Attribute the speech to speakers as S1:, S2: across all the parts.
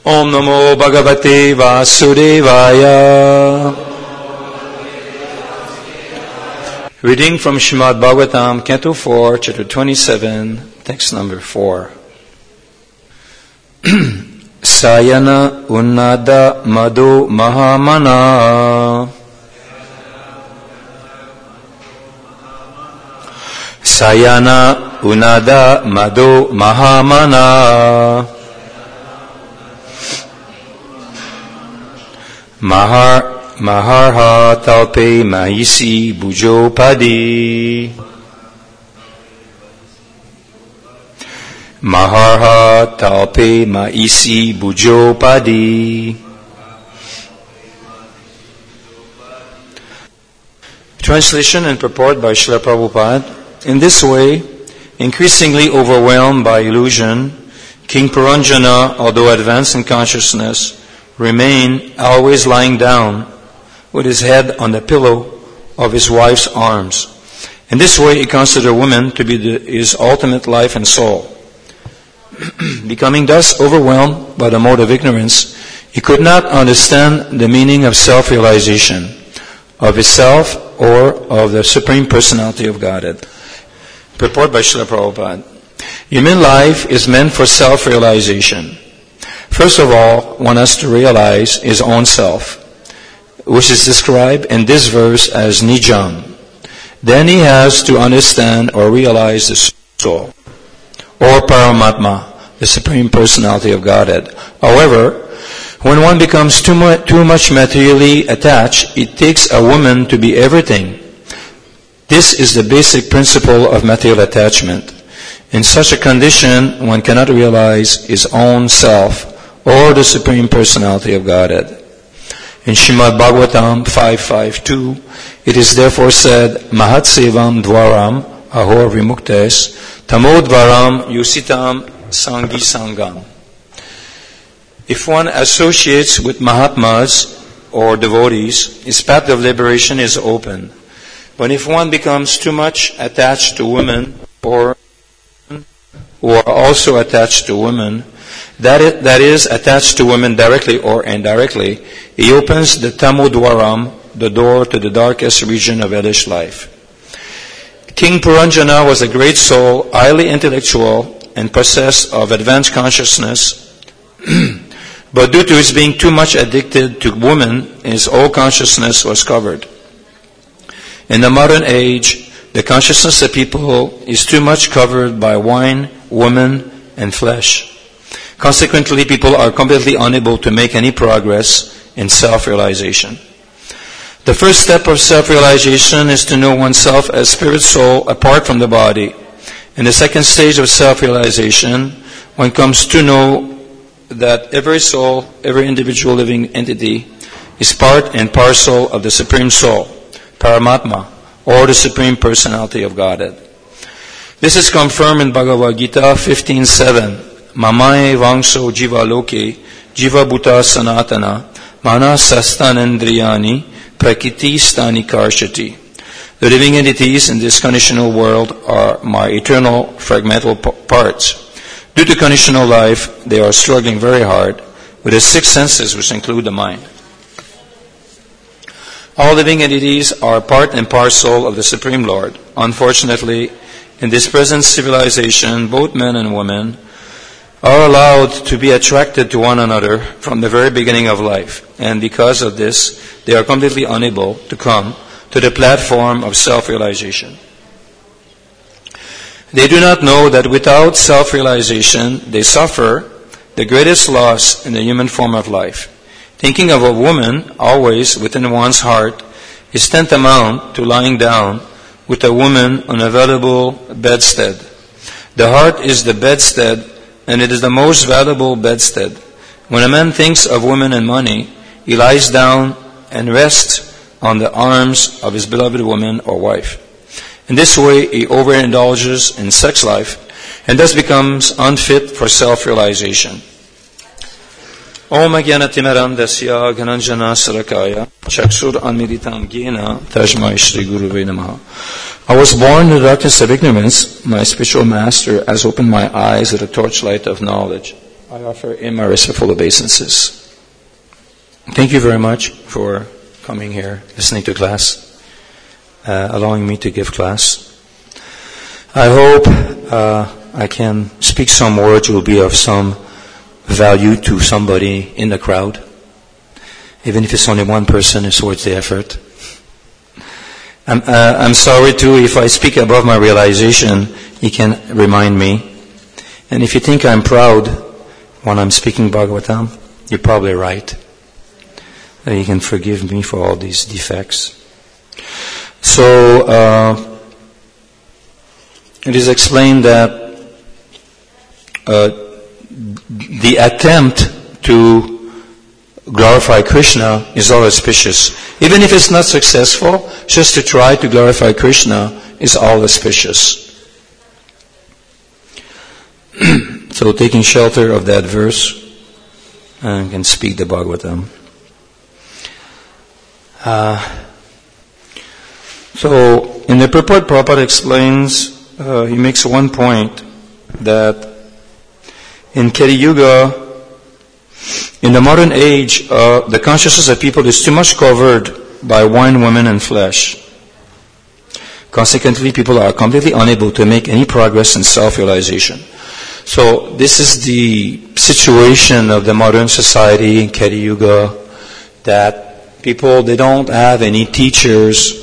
S1: Om Namo Bhagavate Vasudevaya. Reading from Srimad Bhagavatam, Canto 4, Chapter 27, text number 4. Sayana Unnada Madhu Mahamana. Sayana Unnada Madhu Mahamana. Maharha Talpe Mahisi Bujopadi. Maharha Talpe Mahisi Bujopadi. Translation and purport by Srila Prabhupada. In this way, increasingly overwhelmed by illusion, King Puranjana, although advanced in consciousness, remained always lying down with his head on the pillow of his wife's arms. In this way, he considered woman to be his ultimate life and soul. Becoming thus overwhelmed by the mode of ignorance, he could not understand the meaning of self-realization, of his self or of the Supreme Personality of Godhead. Purport by Srila Prabhupada. Human life is meant for self-realization. First of all, one has to realize his own self, which is described in this verse as Nijam. Then he has to understand or realize the soul, or Paramatma, the Supreme Personality of Godhead. However, when one becomes too much materially attached, it takes a woman to be everything. This is the basic principle of material attachment. In such a condition, one cannot realize his own self, or the Supreme Personality of Godhead. In Srimad Bhagavatam 5.5.2, it is therefore said, Mahat Sevam Dwaram Ahor Vimuktes Tamodvaram Yusitam Sangi Sangam. If one associates with Mahatmas or devotees, his path of liberation is open. But if one becomes too much attached to women or who are also attached to women, that is attached to women directly or indirectly, he opens the Tamodwaram, the door to the darkest region of hellish life. King Puranjana was a great soul, highly intellectual, and possessed of advanced consciousness, but due to his being too much addicted to women, his whole consciousness was covered. In the modern age, the consciousness of people is too much covered by wine, women, and flesh. Consequently, people are completely unable to make any progress in self-realization. The first step of self-realization is to know oneself as spirit soul apart from the body. In the second stage of self-realization, one comes to know that every soul, every individual living entity, is part and parcel of the Supreme Soul, Paramatma, or the Supreme Personality of Godhead. This is confirmed in Bhagavad Gita 15.7. Mamae vangso jiva loke, jiva bhuta sanatana, mana sastanendriyani, prakriti stani karshati. The living entities in this conditional world are my eternal fragmental parts. Due to conditional life, they are struggling very hard with the six senses which include the mind. All living entities are part and parcel of the Supreme Lord. Unfortunately, in this present civilization, both men and women are allowed to be attracted to one another from the very beginning of life. And because of this, they are completely unable to come to the platform of self-realization. They do not know that without self-realization, they suffer the greatest loss in the human form of life. Thinking of a woman always within one's heart is tantamount to lying down with a woman on a valuable bedstead. The heart is the bedstead, and it is the most valuable bedstead. When a man thinks of women and money, he lies down and rests on the arms of his beloved woman or wife. In this way, he overindulges in sex life and thus becomes unfit for self-realization. Om Agyanatimaram Dasya Ghananjana Sarakaya Chakshur Anmiritam Gyena Tajmai Shri Guruve Namaha. I was born in the darkness of ignorance. My spiritual master has opened my eyes with a torchlight of knowledge. I offer him my respectful obeisances. Thank you very much for coming here, listening to class, allowing me to give class. I hope I can speak some words will be of some value to somebody in the crowd. Even if it's only one person, it's worth the effort. I'm sorry too if I speak above my realization, you can remind me. And if you think I'm proud when I'm speaking Bhagavatam, you're probably right. You can forgive me for all these defects. So, it is explained that the attempt to glorify Krishna is all auspicious. Even if it's not successful, just to try to glorify Krishna is all auspicious. So taking shelter of that verse, I can speak the Bhagavatam. So in the purport, Prabhupada explains, he makes one point that in Kali Yuga, in the modern age, the consciousness of people is too much covered by wine, women, and flesh. Consequently, people are completely unable to make any progress in self-realization. So this is the situation of the modern society in Kali Yuga, that people, they don't have any teachers.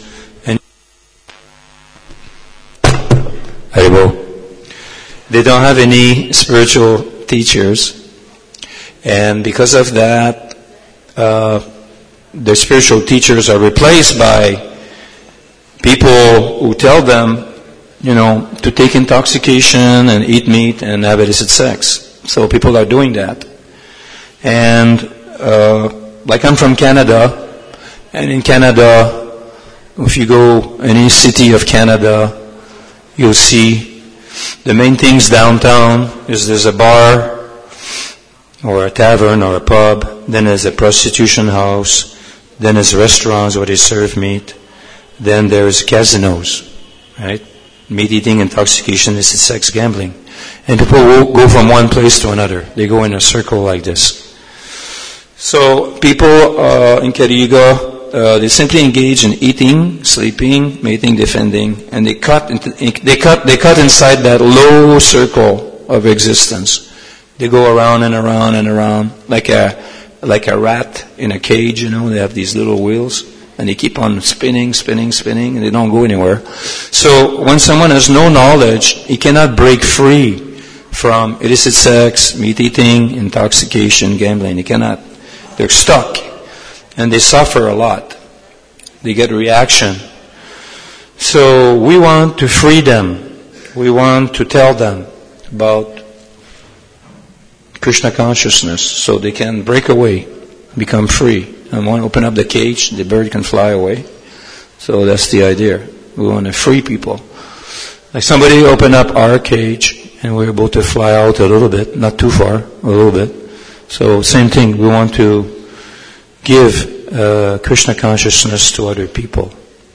S1: They don't have any spiritual teachers. And because of that, the spiritual teachers are replaced by people who tell them, to take intoxication and eat meat and have illicit sex. So people are doing that. And like I'm from Canada, and in Canada, if you go any city of Canada, you'll see the main things downtown is there's a bar or a tavern or a pub, then there's a prostitution house, then there's restaurants where they serve meat, then there's casinos, right? Meat eating, intoxication, illicit sex, gambling. And people will go from one place to another. They go in a circle like this. So people in Kali Yuga, they simply engage in eating, sleeping, mating, defending, and they cut inside that low circle of existence. They go around and around and around like a rat in a cage. They have these little wheels, and they keep on spinning, and they don't go anywhere. So when someone has no knowledge, he cannot break free from illicit sex, meat eating, intoxication, gambling. He cannot. They're stuck. And they suffer a lot. They get reaction. So we want to free them. We want to tell them about Krishna consciousness so they can break away, become free. And want to open up the cage, the bird can fly away. So that's the idea. We want to free people. Like somebody opened up our cage and we're able to fly out a little bit, not too far, a little bit. So same thing, we want to give Krishna consciousness to other people.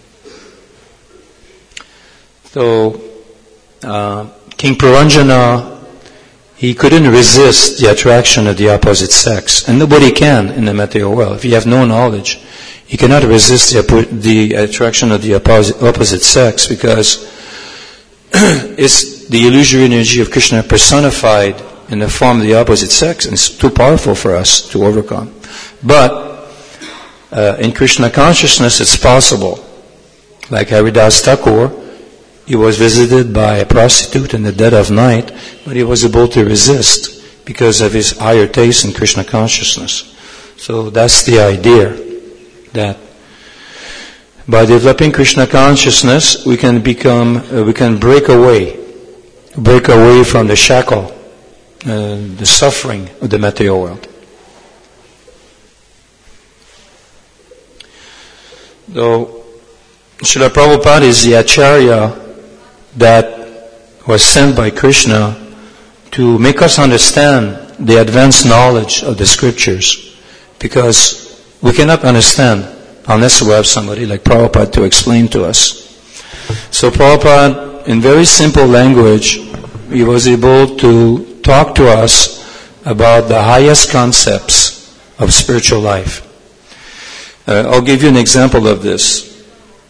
S1: So King Puranjana, he couldn't resist the attraction of the opposite sex. And nobody can in the material world. If you have no knowledge, you cannot resist the attraction of the opposite sex, because it's the illusory energy of Krishna personified in the form of the opposite sex, and it's too powerful for us to overcome. But in Krishna consciousness, it's possible. Like Haridas Thakur, he was visited by a prostitute in the dead of night, but he was able to resist because of his higher taste in Krishna consciousness. So that's the idea, that by developing Krishna consciousness, we can break away from the shackle, the suffering of the material world. Though Srila Prabhupada is the Acharya that was sent by Krishna to make us understand the advanced knowledge of the scriptures, because we cannot understand unless we have somebody like Prabhupada to explain to us. So Prabhupada, in very simple language, he was able to talk to us about the highest concepts of spiritual life. I'll give you an example of this.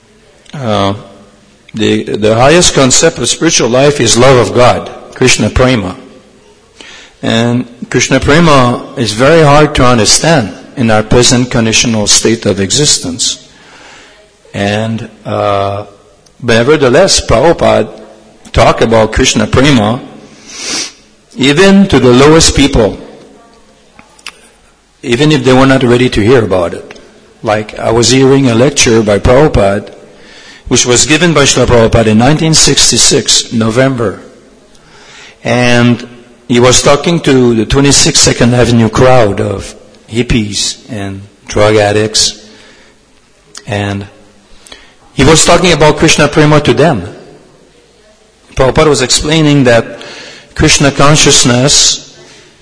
S1: The highest concept of spiritual life is love of God, Krishna Prema. And Krishna Prema is very hard to understand in our present conditional state of existence. And but nevertheless, Prabhupada talked about Krishna Prema even to the lowest people, even if they were not ready to hear about it. Like I was hearing a lecture by Prabhupada, which was given by Srila Prabhupada in 1966, November. And he was talking to the 26th 2nd Avenue crowd of hippies and drug addicts. And he was talking about Krishna Prema to them. Prabhupada was explaining that Krishna consciousness,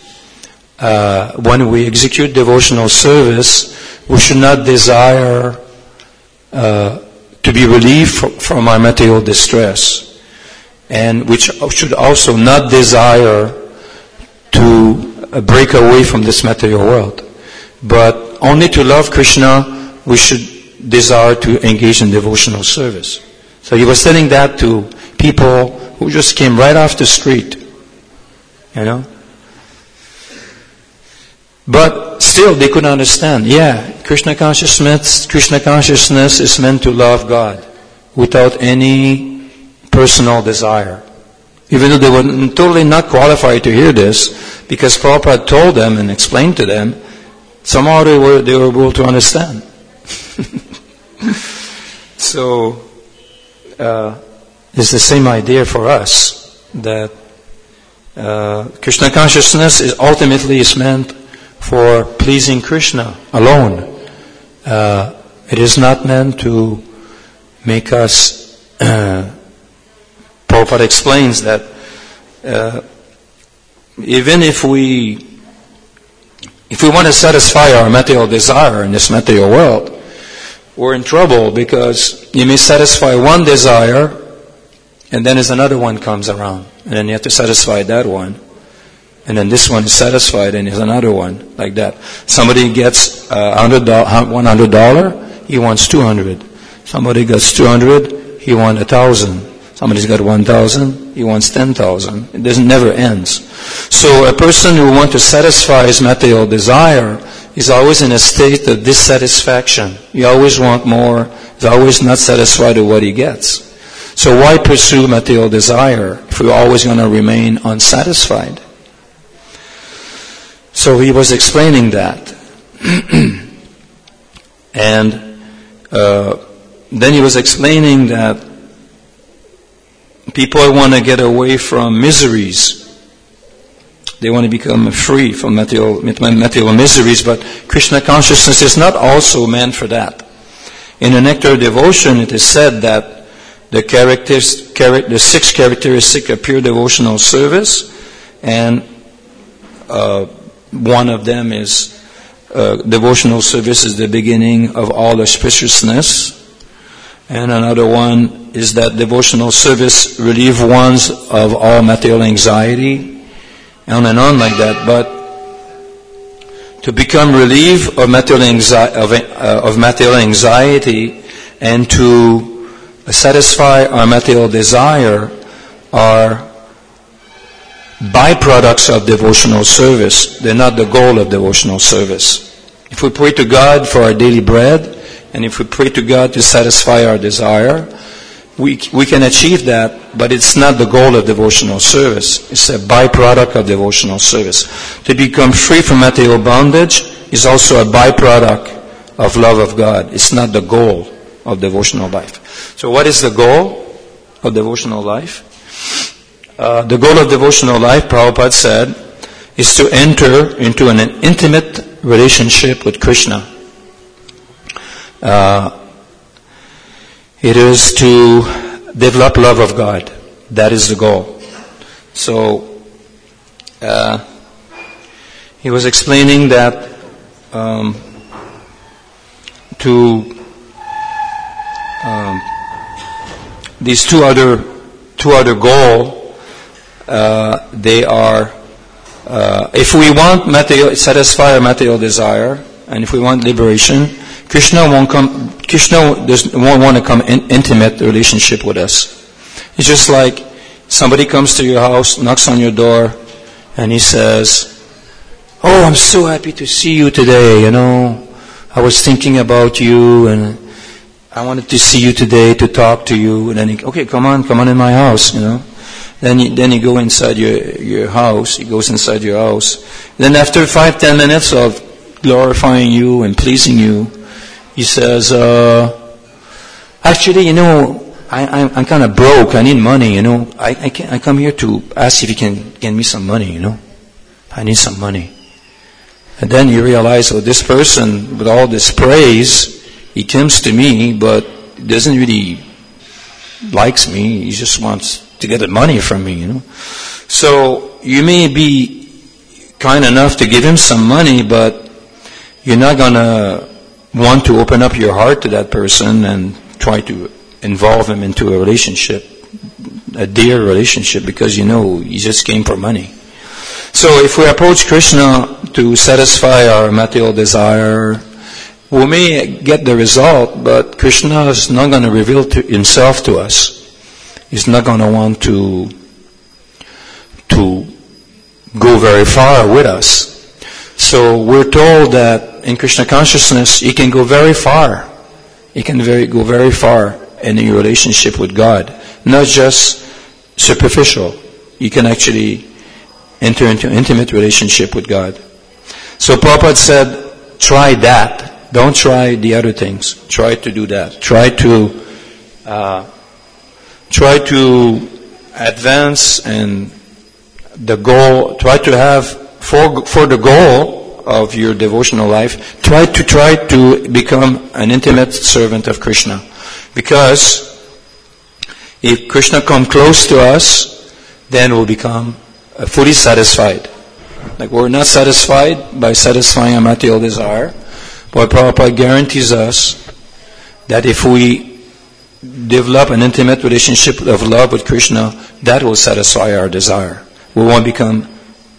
S1: when we execute devotional service, we should not desire to be relieved from our material distress. And which should also not desire to break away from this material world. But only to love Krishna, we should desire to engage in devotional service. So he was telling that to people who just came right off the street. You know? But still they couldn't understand. Yeah, Krishna consciousness is meant to love God without any personal desire. Even though they were totally not qualified to hear this, because Prabhupada told them and explained to them, somehow they were able to understand. So, it's the same idea for us, that Krishna consciousness is ultimately meant for pleasing Krishna alone. It is not meant to make us Prabhupada explains that even if we want to satisfy our material desire in this material world, we're in trouble, because you may satisfy one desire and then there's another one comes around, and then you have to satisfy that one, and then this one is satisfied and there's another one, like that. Somebody gets $100, he wants $200. Somebody gets $200, he wants $1,000. Somebody's got 1,000, he wants 10,000. It doesn't never ends. So a person who wants to satisfy his material desire is always in a state of dissatisfaction. He always wants more. He's always not satisfied with what he gets. So why pursue material desire if we're always going to remain unsatisfied? So he was explaining that. And then he was explaining that people want to get away from miseries. They want to become free from material miseries, but Krishna consciousness is not also meant for that. In the Nectar of Devotion, it is said that the 6 characteristics of pure devotional service, and one of them is devotional service is the beginning of all auspiciousness. And another one is that devotional service relieves one of all material anxiety, on and on like that. But to become relieved of material anxiety and to satisfy our material desire are byproducts of devotional service. They're not the goal of devotional service. If we pray to God for our daily bread, and if we pray to God to satisfy our desire, we can achieve that, but it's not the goal of devotional service. It's a byproduct of devotional service. To become free from material bondage is also a byproduct of love of God. It's not the goal of devotional life. So what is the goal of devotional life? The goal of devotional life, Prabhupada said, is to enter into an intimate relationship with Krishna. It is to develop love of God. That is the goal. So, he was explaining that these two other goals, they are if we want satisfy our material desire, and if we want liberation, Krishna won't want to come in intimate relationship with us. It's just like somebody comes to your house, knocks on your door, and he says, "Oh, I'm so happy to see you today, I was thinking about you, and I wanted to see you today to talk to you." And then okay, come on in my house, Then you go inside your house. He goes inside your house. Then after 5-10 minutes of glorifying you and pleasing you, he says, "Actually, I'm kind of broke. I need money. I come here to ask if you can get me some money. I need some money." And then you realize, this person, with all this praise, he comes to me, but he doesn't really likes me. He just wants to get the money from me, So you may be kind enough to give him some money, but you're not going to want to open up your heart to that person and try to involve him into a relationship, a dear relationship, because he just came for money. So if we approach Krishna to satisfy our material desire, we may get the result, but Krishna is not going to reveal himself to us. He's not going to want to go very far with us. So we're told that in Krishna consciousness, he can go very far. He can go very far in your relationship with God. Not just superficial. You can actually enter into intimate relationship with God. So Prabhupada said, try that. Don't try the other things. Try to do that. Try to advance and try to have for the goal of your devotional life, try to become an intimate servant of Krishna. Because if Krishna comes close to us, then we'll become fully satisfied. Like we're not satisfied by satisfying a material desire, but Prabhupada guarantees us that if we develop an intimate relationship of love with Krishna, that will satisfy our desire. We won't become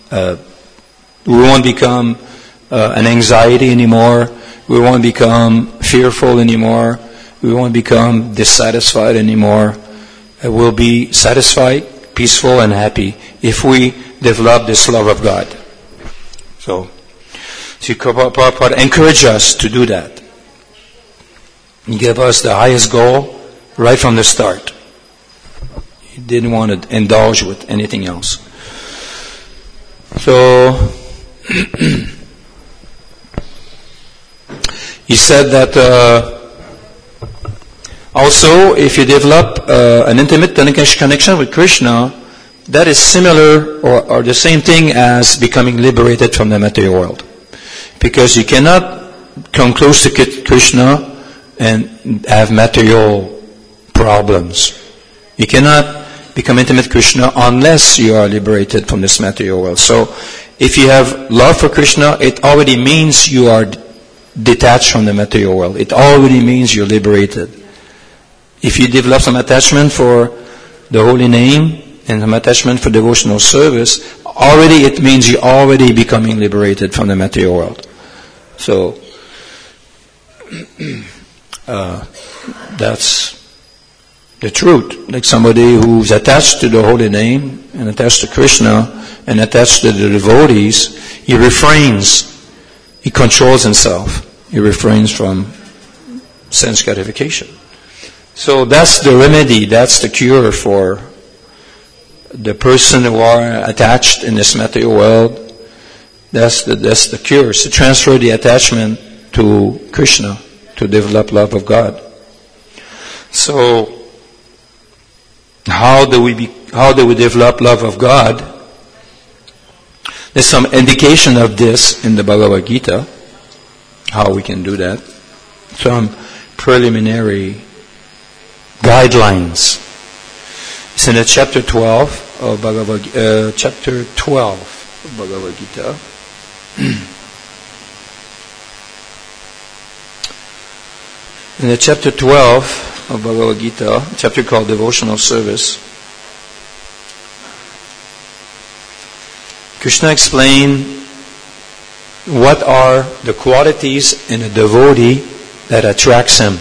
S1: an anxiety anymore. We won't become fearful anymore. We won't become dissatisfied anymore. We'll be satisfied, peaceful, and happy if we develop this love of God. So Prabhupada encourage us to do that. He gave us the highest goal right from the start. He didn't want to indulge with anything else. So he said that also if you develop an intimate connection with Krishna, that is similar or the same thing as becoming liberated from the material world. Because you cannot come close to Krishna and have material problems. You cannot become intimate with Krishna unless you are liberated from this material world. So if you have love for Krishna, it already means you are detached from the material world. It already means you're liberated. If you develop some attachment for the holy name and some attachment for devotional service, already it means you're already becoming liberated from the material world. So that's the truth. Like somebody who's attached to the holy name and attached to Krishna and attached to the devotees, he refrains. He controls himself. He refrains from sense gratification. So that's the remedy. That's the cure for the person who are attached in this material world. That's the cure. Is to transfer the attachment to Krishna to develop love of God. So how do we develop love of God? There's some indication of this in the Bhagavad Gita, how we can do that. Some preliminary guidelines. It's in the chapter 12 of Bhagavad Gita. In the chapter 12 of Bhagavad Gita, chapter called Devotional Service, Krishna explained what are the qualities in a devotee that attracts him.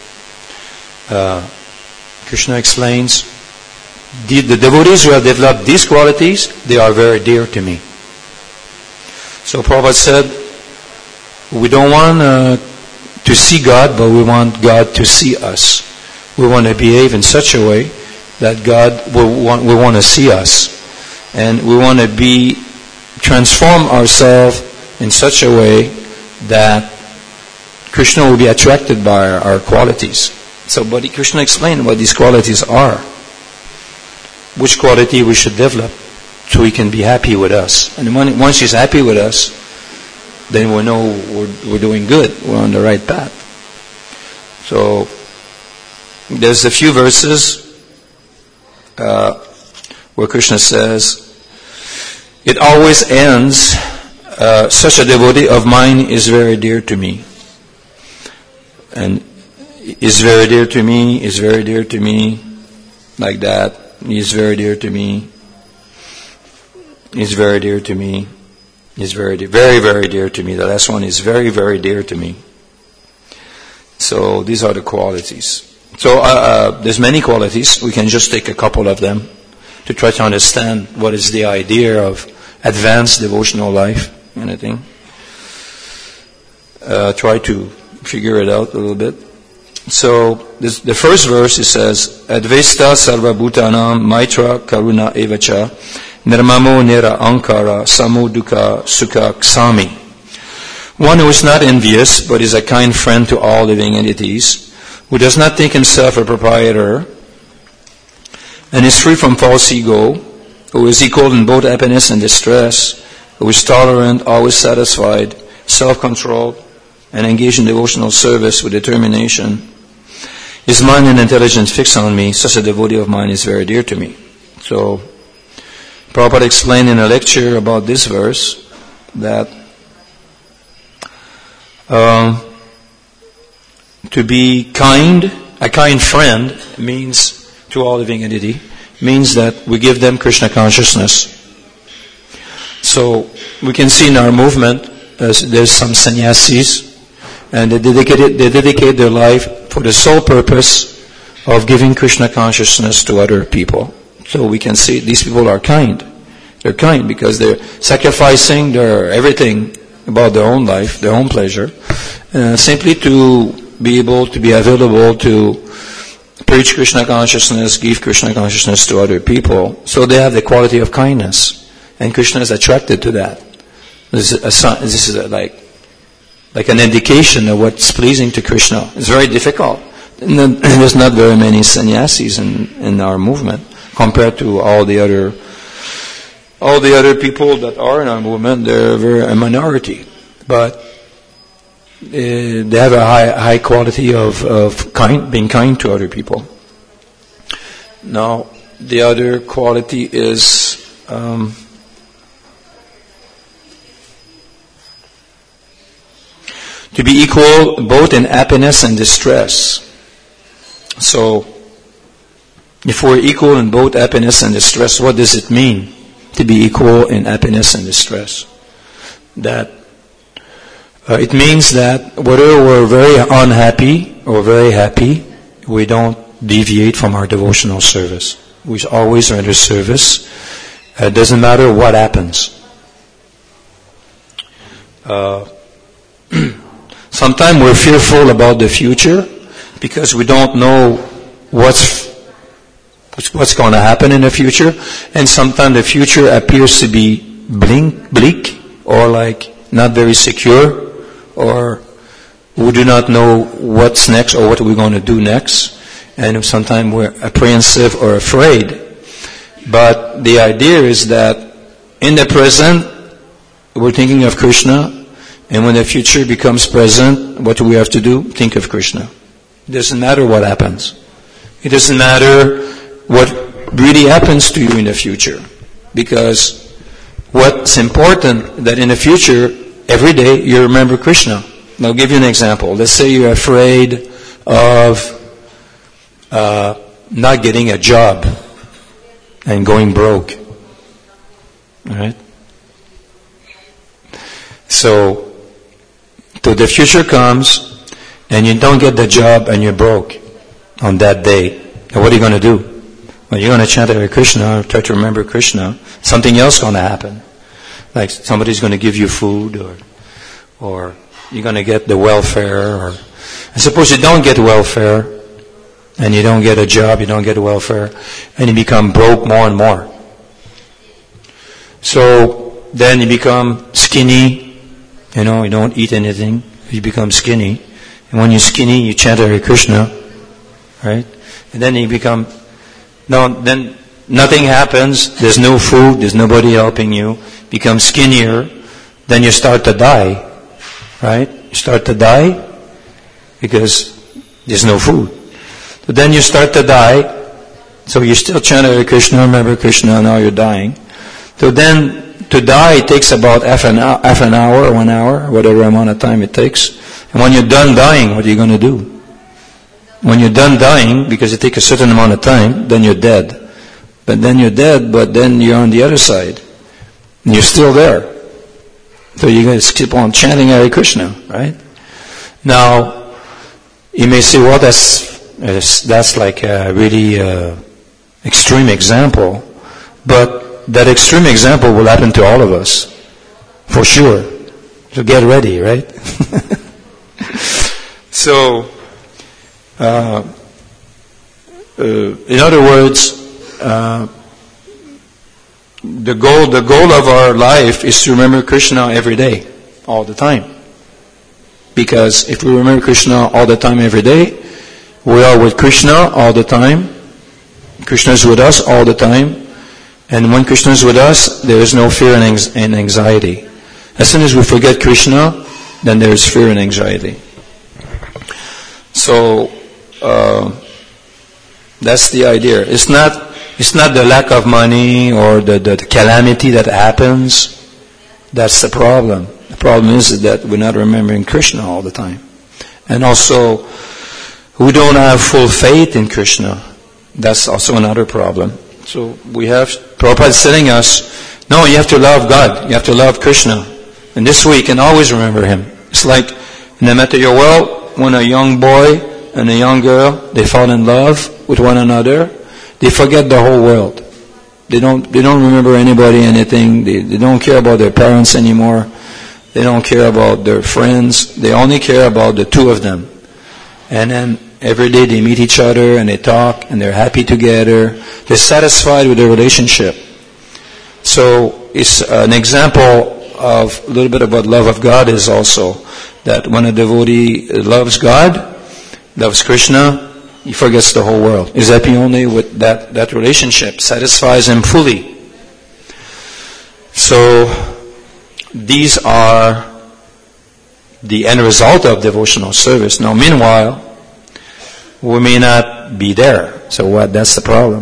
S1: Krishna explains, the devotees who have developed these qualities, they are very dear to me. So Prabhupada said, we don't want to see God, but we want God to see us. We want to behave in such a way that God will want to see us. And we want to transform ourselves in such a way that Krishna will be attracted by our qualities. So Krishna explained what these qualities are. Which quality we should develop so he can be happy with us. And once he's happy with us, then we know we're doing good. We're on the right path. So there's a few verses where Krishna says, it always ends, such a devotee of mine is very dear to me. And is very dear to me, is very dear to me, like that. He is very dear to me. He's very dear to me. He's very, very dear to me. The last one is very, very dear to me. So these are the qualities. So there's many qualities. We can just take a couple of them to try to understand what is the idea of advanced devotional life, anything. Try to figure it out a little bit. So the first verse, it says, Advesta sarva bhutanam maitra karuna evacha nirmamo nira ankara samudukha sukha ksami. One who is not envious, but is a kind friend to all living entities, who does not think himself a proprietor, and is free from false ego, who is equal in both happiness and distress, who is tolerant, always satisfied, self-controlled, and engaged in devotional service with determination. His mind and intelligence fixed on me, such a devotee of mine is very dear to me. So, Prabhupada explained in a lecture about this verse that to be kind, a kind friend means, to all living entity, means that we give them Krishna consciousness. So, we can see in our movement, there's some sannyasis, and they dedicate their life for the sole purpose of giving Krishna consciousness to other people. So we can see these people are kind. They're kind because they're sacrificing their everything about their own life, their own pleasure, simply to be able to be available to preach Krishna consciousness, give Krishna consciousness to other people. So they have the quality of kindness, and Krishna is attracted to that. This is like an indication of what's pleasing to Krishna. It's very difficult. And there's not very many sannyasis in our movement compared to all the other people that are in our movement. They're a minority, but they have a high quality of being kind to other people. Now, the other quality is to be equal both in happiness and distress. So, if we're equal in both happiness and distress, what does it mean to be equal in happiness and distress? That it means that whether we're very unhappy or very happy, we don't deviate from our devotional service. We always render service. It doesn't matter what happens. Sometimes we're fearful about the future because we don't know what's going to happen in the future, and sometimes the future appears to be bleak or like not very secure, or we do not know what's next or what we're going to do next, and sometimes we're apprehensive or afraid. But the idea is that in the present we're thinking of Krishna, and when the future becomes present, what do we have to do? Think of Krishna. It doesn't matter what happens. It doesn't matter what really happens to you in the future. Because what's important, that in the future, every day, you remember Krishna. I'll give you an example. Let's say you're afraid of not getting a job and going broke. Alright? So the future comes, and you don't get the job, and you're broke on that day. Now what are you going to do? Well, you're going to chant Hare Krishna, or try to remember Krishna. Something else is going to happen. Like somebody's going to give you food, or you're going to get the welfare, and suppose you don't get welfare, and you don't get a job, you don't get welfare, and you become broke more and more. So then you become skinny, you don't eat anything, you become skinny. And when you're skinny, you chant Hare Krishna, right? And then you become, then nothing happens, there's no food, there's nobody helping you, become skinnier, then you start to die, right? You start to die because there's no food. So then you start to die, so you still chant Hare Krishna, remember Krishna, now you're dying. So then, to die takes about half an hour or 1 hour, whatever amount of time it takes. And when you're done dying, what are you going to do? When you're done dying, because it takes a certain amount of time, then you're dead. But then you're dead, but then you're on the other side. And you're still there. So you're going to keep on chanting Hare Krishna, right? Now, you may say, well, that's like a really extreme example. But that extreme example will happen to all of us, for sure. So get ready, right? So, in other words, the goal of our life is to remember Krishna every day, all the time. Because if we remember Krishna all the time, every day, we are with Krishna all the time. Krishna is with us all the time. And when Krishna is with us, there is no fear and anxiety. As soon as we forget Krishna, then there is fear and anxiety. So, that's the idea. It's not the lack of money or the calamity that happens. That's the problem. The problem is that we're not remembering Krishna all the time. And also, we don't have full faith in Krishna. That's also another problem. So Prabhupada is telling us, no, you have to love God. You have to love Krishna. And this way you can always remember Him. It's like in the material world, when a young boy and a young girl, they fall in love with one another, they forget the whole world. They don't remember anybody, anything. They don't care about their parents anymore. They don't care about their friends. They only care about the two of them. And then every day they meet each other and they talk and they're happy together. They're satisfied with their relationship. So it's an example of a little bit about love of God is also that when a devotee loves God, loves Krishna, he forgets the whole world. He's happy only with that relationship, satisfies him fully. So these are the end result of devotional service. Now meanwhile, we may not be there. So what? That's the problem.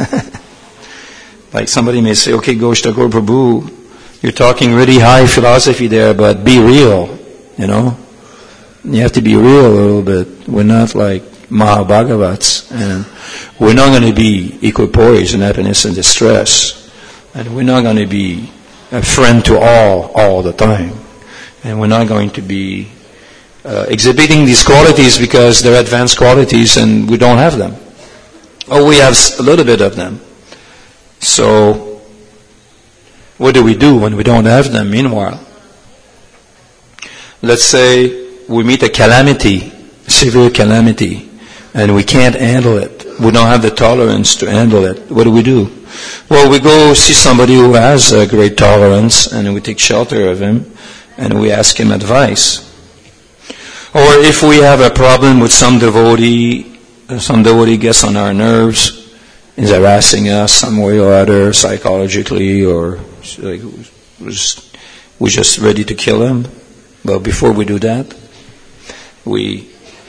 S1: Like somebody may say, okay, Ghosh Thakur Prabhu, you're talking really high philosophy there, but be real, You have to be real a little bit. We're not like Mahabhagavats, and we're not going to be equipoised in happiness and distress, and we're not going to be a friend to all the time, and we're not going to be exhibiting these qualities because they're advanced qualities and we don't have them. Or we have a little bit of them. So, what do we do when we don't have them meanwhile? Let's say we meet a calamity, severe calamity, and we can't handle it. We don't have the tolerance to handle it. What do? Well, we go see somebody who has a great tolerance and we take shelter of him and we ask him advice. Or if we have a problem with some devotee gets on our nerves, is harassing us some way or other, psychologically, or like we're just ready to kill him. But before we do that, we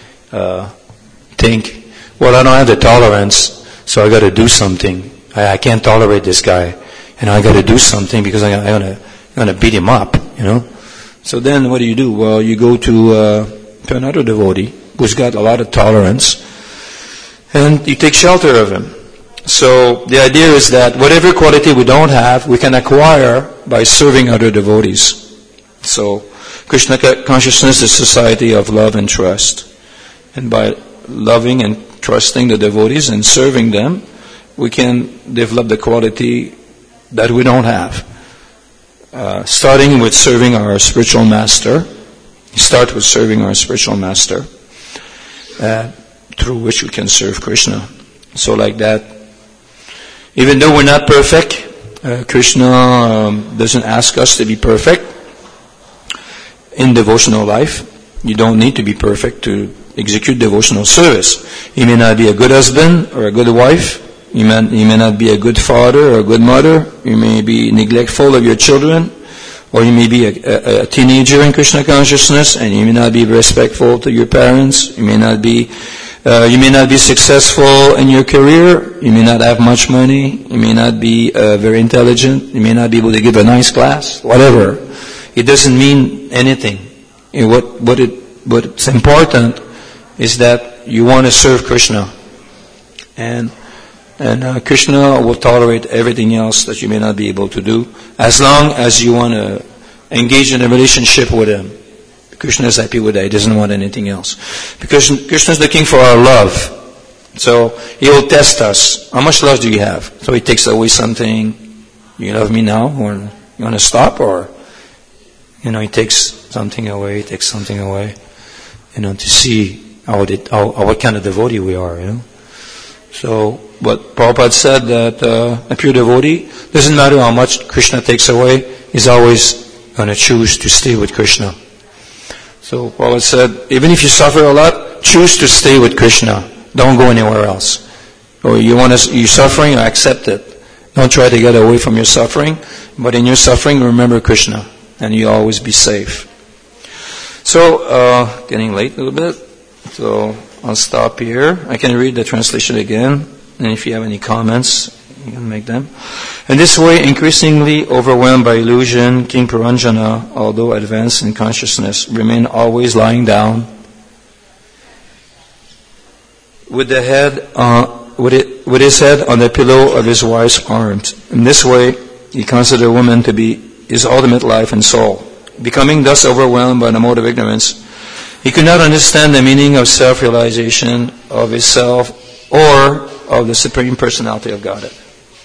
S1: think, well, I don't have the tolerance, so I got to do something. I can't tolerate this guy, and I got to do something because I'm gonna beat him up, So then, what do? Well, you go to another devotee who's got a lot of tolerance, and you take shelter of him. So the idea is that whatever quality we don't have, we can acquire by serving other devotees. So, Krishna consciousness is a society of love and trust. And by loving and trusting the devotees and serving them, we can develop the quality that we don't have. Starting with serving our spiritual master. Start with serving our spiritual master, through which we can serve Krishna. So like that, even though we're not perfect, Krishna doesn't ask us to be perfect in devotional life. You don't need to be perfect to execute devotional service. You may not be a good husband or a good wife. You may not be a good father or a good mother. You may be neglectful of your children. Or you may be a teenager in Krishna consciousness and you may not be respectful to your parents. You may not be successful in your career. You may not have much money. You may not be very intelligent. You may not be able to give a nice class. Whatever. It doesn't mean anything. What's important is that you want to serve Krishna. And Krishna will tolerate everything else that you may not be able to do, as long as you want to engage in a relationship with Him. Krishna is happy with that. He doesn't want anything else. Because Krishna is looking for our love. So He will test us. How much love do you have? So He takes away something. You love me now? Or you want to stop? Or, He takes something away, to see what kind of devotee we are, So, but Prabhupada said that a pure devotee, doesn't matter how much Krishna takes away, is always going to choose to stay with Krishna. So Prabhupada said, even if you suffer a lot, choose to stay with Krishna. Don't go anywhere else. Or you're suffering, accept it. Don't try to get away from your suffering, but in your suffering, remember Krishna, and you'll always be safe. So, getting late a little bit, so I'll stop here. I can read the translation again, and if you have any comments, you can make them. In this way, increasingly overwhelmed by illusion, King Puranjana, although advanced in consciousness, remained always lying down with his head on the pillow of his wife's arms. In this way, he considered woman to be his ultimate life and soul. Becoming thus overwhelmed by the mode of ignorance, he could not understand the meaning of self-realization of his self or of the Supreme Personality of Godhead.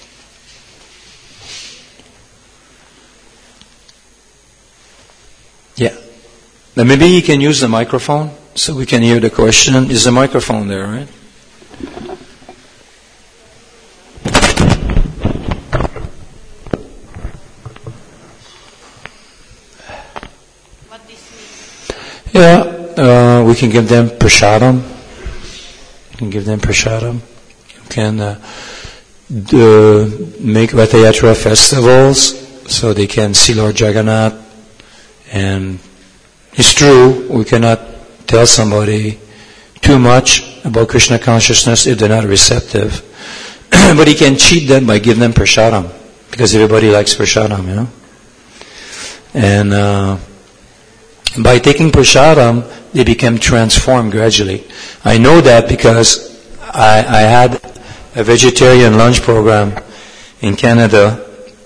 S1: Yeah. Now maybe you can use the microphone so we can hear the question. Is the microphone there, right? Yeah, we can give them prasadam. You can make Ratha festivals so they can see Lord Jagannath. And it's true, we cannot tell somebody too much about Krishna consciousness if they're not receptive. But he can cheat them by giving them prasadam, because everybody likes prasadam, And by taking prasadam, they become transformed gradually. I know that because I had a vegetarian lunch program in Canada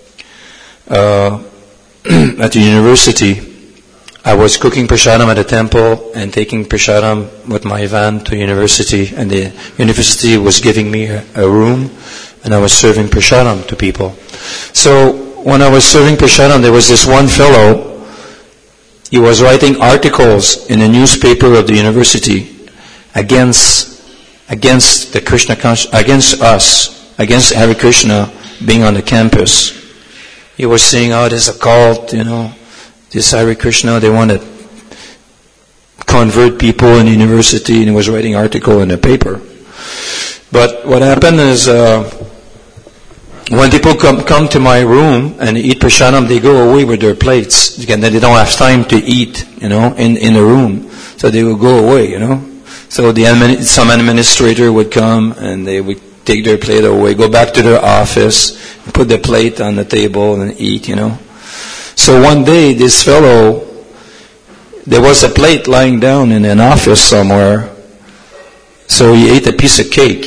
S1: at the university. I was cooking prasadam at the temple and taking prasadam with my van to university, and the university was giving me a room, and I was serving prasadam to people. So when I was serving prasadam, there was this one fellow. He was writing articles in a newspaper of the university against the Krishna, against us, against Hare Krishna being on the campus. He was saying, there's a cult, this Hare Krishna, they want to convert people in the university, and he was writing article in the paper. But what happened is, when people come to my room and eat prasadam, they go away with their plates. Again, they don't have time to eat, in the room. So they will go away, So some administrator would come and they would take their plate away, go back to their office, put the plate on the table and eat, So one day, this fellow, there was a plate lying down in an office somewhere. So he ate a piece of cake,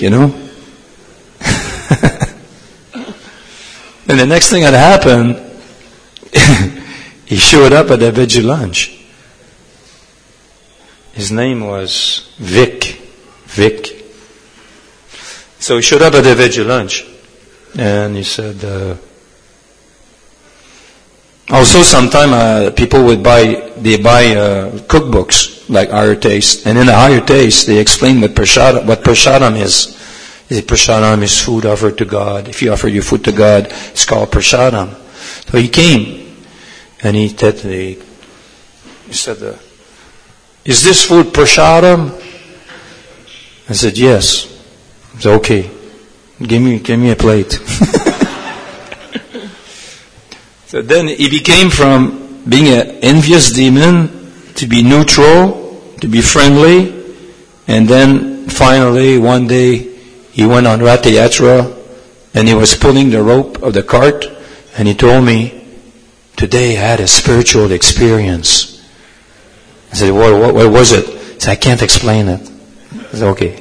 S1: And the next thing that happened, He showed up at the Vigil lunch. His name was Vic. So he showed up at the Vigil lunch. And he said, also sometime people would buy cookbooks like Higher Taste. And in the Higher Taste, they explain what prasadam is. Prasadam is food offered to God. If you offer your food to God, it's called prasadam. So he came, and he said, is this food prasadam? I said, yes. He said, okay. Give me a plate. So then he became from being an envious demon to be neutral, to be friendly, and then finally one day he went on Rath Yatra and he was pulling the rope of the cart and he told me, today I had a spiritual experience. I said, what was it? He said, I can't explain it. I said, okay.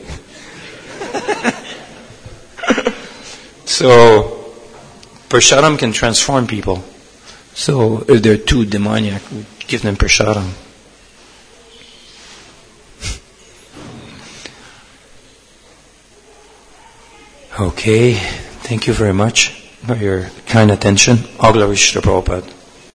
S1: So, prasadam can transform people. So, if they're too demoniac, we give them prasadam. Okay, thank you very much for your kind attention. All glory to Srila Prabhupada.